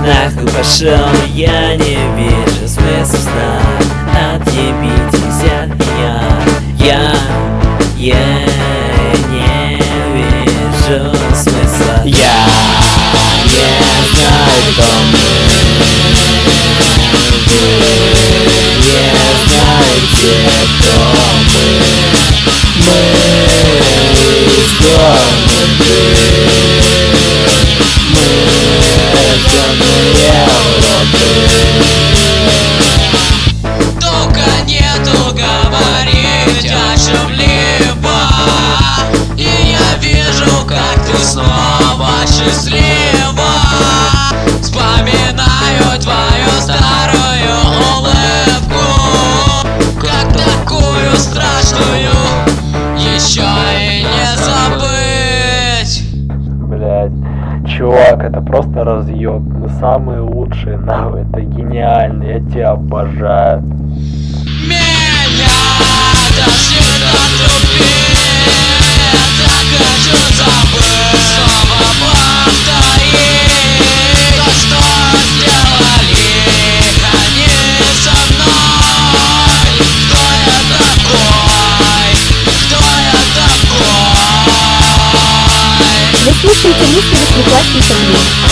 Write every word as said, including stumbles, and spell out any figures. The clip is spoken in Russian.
нахуй пошел, я не вижу смысла сна. Отъебитесь от меня. Я, я не вижу смысла. Я не знаю, кто мы. Вы не знаете, кто мы. Мы изгоны. Мы рожденные уроды. Только нету говорить о чем-либо, и я вижу, как ты снова счастлива. Вспоминаю твою старую улыбку, как такую страшную еще и не забыть. Блять, чувак, это просто разъеб. Мы самые лучшие, нахуй, это гениально, я тебя обожаю. Меня тащит от тупик, так хочу забыть. Снова повторить то, что сделали они со мной. Кто я такой? Кто я такой? Вы слушаете мысли восьмиклассника Блин.